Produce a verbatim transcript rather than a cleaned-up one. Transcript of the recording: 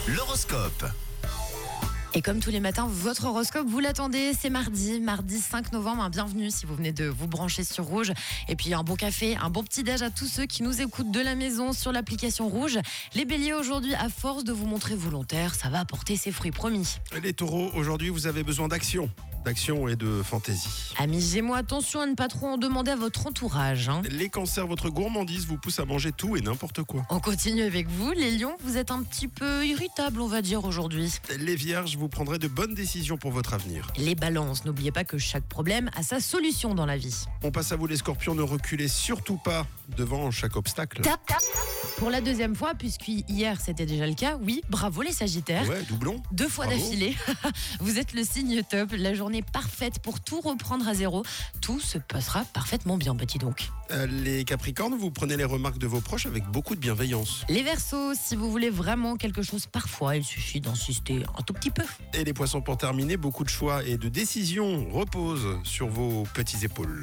L'horoscope. Et comme tous les matins, votre horoscope, vous l'attendez, c'est mardi, mardi cinq novembre. Hein, bienvenue si vous venez de vous brancher sur Rouge. Et puis un bon café, un bon petit déj à tous ceux qui nous écoutent de la maison sur l'application Rouge. Les béliers aujourd'hui, à force de vous montrer volontaire, ça va apporter ses fruits promis. Les taureaux, aujourd'hui vous avez besoin d'action, d'action et de fantaisie. Amis gémeaux, attention à ne pas trop en demander à votre entourage. Hein. Les cancers, votre gourmandise vous pousse à manger tout et n'importe quoi. On continue avec vous, les lions, vous êtes un petit peu irritable, on va dire aujourd'hui. Les vierges, vous prendrez de bonnes décisions pour votre avenir. Les balances, n'oubliez pas que chaque problème a sa solution dans la vie. On passe à vous les scorpions, ne reculez surtout pas devant chaque obstacle. Tap, tap. Pour la deuxième fois, puisqu'hier c'était déjà le cas, oui, bravo les sagittaires. Ouais, doublon. Deux fois Bravo. d'affilée. Vous êtes le signe top, la journée parfaite pour tout reprendre à zéro. Tout se passera parfaitement bien, petit donc. Euh, les capricornes, vous prenez les remarques de vos proches avec beaucoup de bienveillance. Les verseaux, si vous voulez vraiment quelque chose, parfois il suffit d'insister un tout petit peu. Et les poissons, pour terminer, beaucoup de choix et de décisions reposent sur vos petites épaules.